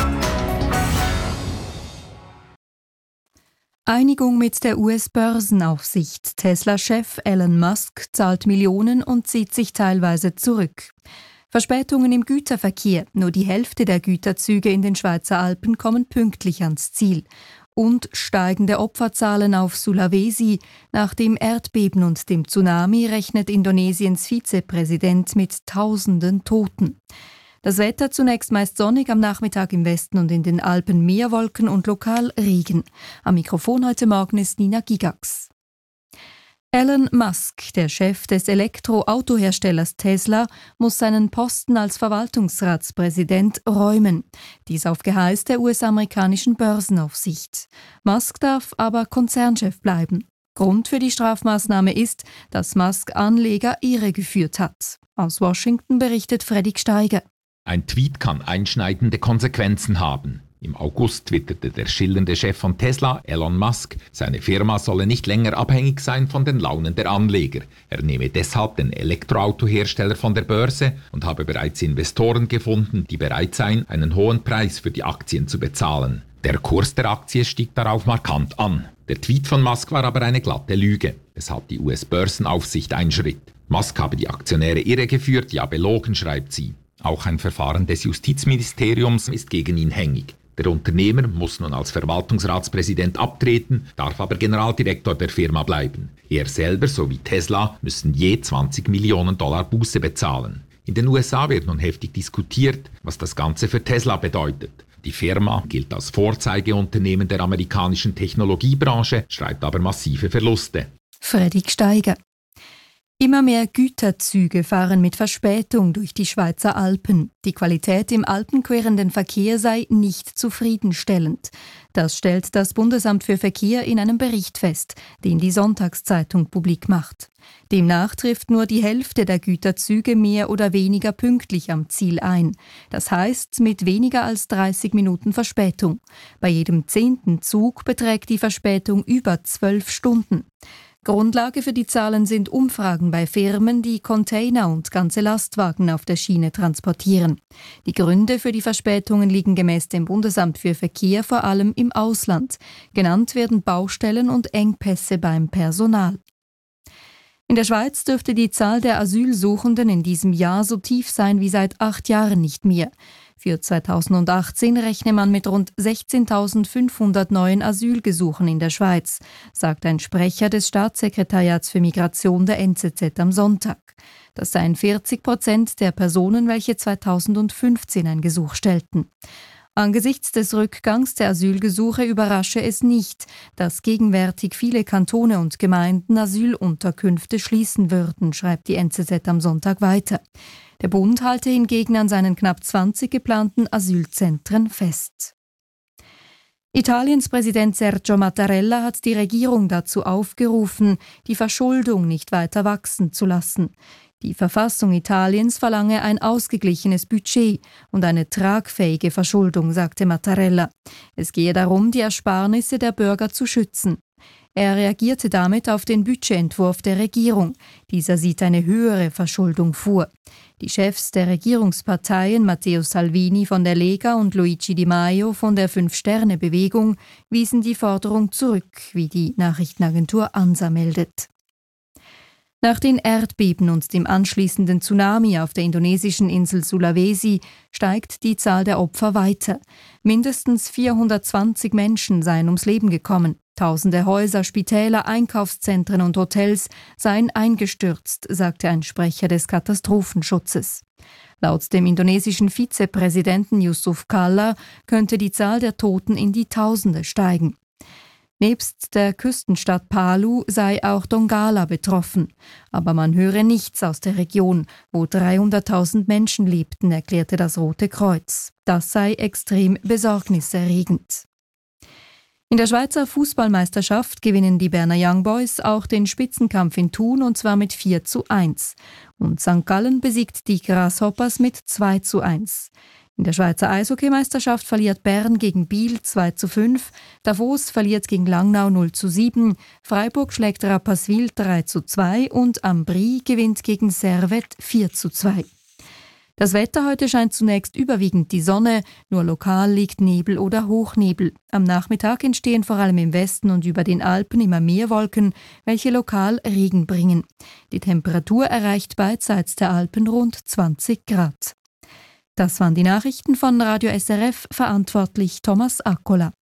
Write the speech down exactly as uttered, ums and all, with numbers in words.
Einigung mit der U S-Börsenaufsicht. Tesla-Chef Elon Musk zahlt Millionen und zieht sich teilweise zurück. Verspätungen im Güterverkehr. Nur die Hälfte der Güterzüge in den Schweizer Alpen kommen pünktlich ans Ziel. Und steigende Opferzahlen auf Sulawesi. Nach dem Erdbeben und dem Tsunami rechnet Indonesiens Vizepräsident mit Tausenden Toten. Das Wetter zunächst meist sonnig, am Nachmittag im Westen und in den Alpen mehr Wolken und lokal Regen. Am Mikrofon heute Morgen ist Nina Gigax. Elon Musk, der Chef des Elektroautoherstellers Tesla, muss seinen Posten als Verwaltungsratspräsident räumen. Dies auf Geheiß der U S-amerikanischen Börsenaufsicht. Musk darf aber Konzernchef bleiben. Grund für die Strafmaßnahme ist, dass Musk Anleger irregeführt hat. Aus Washington berichtet Fredrik Steiger. Ein Tweet kann einschneidende Konsequenzen haben. Im August twitterte der schillernde Chef von Tesla, Elon Musk, seine Firma solle nicht länger abhängig sein von den Launen der Anleger. Er nehme deshalb den Elektroautohersteller von der Börse und habe bereits Investoren gefunden, die bereit seien, einen hohen Preis für die Aktien zu bezahlen. Der Kurs der Aktie stieg darauf markant an. Der Tweet von Musk war aber eine glatte Lüge, weshalb die U S-Börsenaufsicht einschritt. Musk habe die Aktionäre irregeführt, ja belogen, schreibt sie. Auch ein Verfahren des Justizministeriums ist gegen ihn hängig. Der Unternehmer muss nun als Verwaltungsratspräsident abtreten, darf aber Generaldirektor der Firma bleiben. Er selber sowie Tesla müssen je zwanzig Millionen Dollar Buße bezahlen. In den U S A wird nun heftig diskutiert, was das Ganze für Tesla bedeutet. Die Firma gilt als Vorzeigeunternehmen der amerikanischen Technologiebranche, schreibt aber massive Verluste. Fredrik Steiger. Immer mehr Güterzüge fahren mit Verspätung durch die Schweizer Alpen. Die Qualität im alpenquerenden Verkehr sei nicht zufriedenstellend. Das stellt das Bundesamt für Verkehr in einem Bericht fest, den die Sonntagszeitung publik macht. Demnach trifft nur die Hälfte der Güterzüge mehr oder weniger pünktlich am Ziel ein. Das heißt mit weniger als dreißig Minuten Verspätung. Bei jedem zehnten Zug beträgt die Verspätung über zwölf Stunden. Grundlage für die Zahlen sind Umfragen bei Firmen, die Container und ganze Lastwagen auf der Schiene transportieren. Die Gründe für die Verspätungen liegen gemäß dem Bundesamt für Verkehr vor allem im Ausland. Genannt werden Baustellen und Engpässe beim Personal. In der Schweiz dürfte die Zahl der Asylsuchenden in diesem Jahr so tief sein wie seit acht Jahren nicht mehr. Für zweitausendachtzehn rechne man mit rund sechzehntausendfünfhundert neuen Asylgesuchen in der Schweiz, sagt ein Sprecher des Staatssekretariats für Migration der N Z Z am Sonntag. Das seien vierzig Prozent der Personen, welche zweitausendfünfzehn ein Gesuch stellten. Angesichts des Rückgangs der Asylgesuche überrasche es nicht, dass gegenwärtig viele Kantone und Gemeinden Asylunterkünfte schließen würden, schreibt die N Z Z am Sonntag weiter. Der Bund halte hingegen an seinen knapp zwanzig geplanten Asylzentren fest. Italiens Präsident Sergio Mattarella hat die Regierung dazu aufgerufen, die Verschuldung nicht weiter wachsen zu lassen. Die Verfassung Italiens verlange ein ausgeglichenes Budget und eine tragfähige Verschuldung, sagte Mattarella. Es gehe darum, die Ersparnisse der Bürger zu schützen. Er reagierte damit auf den Budgetentwurf der Regierung. Dieser sieht eine höhere Verschuldung vor. Die Chefs der Regierungsparteien Matteo Salvini von der Lega und Luigi Di Maio von der Fünf-Sterne-Bewegung wiesen die Forderung zurück, wie die Nachrichtenagentur ANSA meldet. Nach den Erdbeben und dem anschließenden Tsunami auf der indonesischen Insel Sulawesi steigt die Zahl der Opfer weiter. Mindestens vierhundertzwanzig Menschen seien ums Leben gekommen. Tausende Häuser, Spitäler, Einkaufszentren und Hotels seien eingestürzt, sagte ein Sprecher des Katastrophenschutzes. Laut dem indonesischen Vizepräsidenten Yusuf Kalla könnte die Zahl der Toten in die Tausende steigen. Nebst der Küstenstadt Palu sei auch Donggala betroffen. Aber man höre nichts aus der Region, wo dreihunderttausend Menschen lebten, erklärte das Rote Kreuz. Das sei extrem besorgniserregend. In der Schweizer Fußballmeisterschaft gewinnen die Berner Young Boys auch den Spitzenkampf in Thun, und zwar mit vier zu eins. Und Sankt Gallen besiegt die Grasshoppers mit zwei zu eins. In der Schweizer Eishockeymeisterschaft verliert Bern gegen Biel zwei zu fünf, Davos verliert gegen Langnau null zu sieben, Freiburg schlägt Rapperswil drei zu zwei und Ambri gewinnt gegen Servette vier zu zwei. Das Wetter heute scheint zunächst überwiegend die Sonne, nur lokal liegt Nebel oder Hochnebel. Am Nachmittag entstehen vor allem im Westen und über den Alpen immer mehr Wolken, welche lokal Regen bringen. Die Temperatur erreicht beidseits der Alpen rund zwanzig Grad. Das waren die Nachrichten von Radio S R F, verantwortlich Thomas Akkola.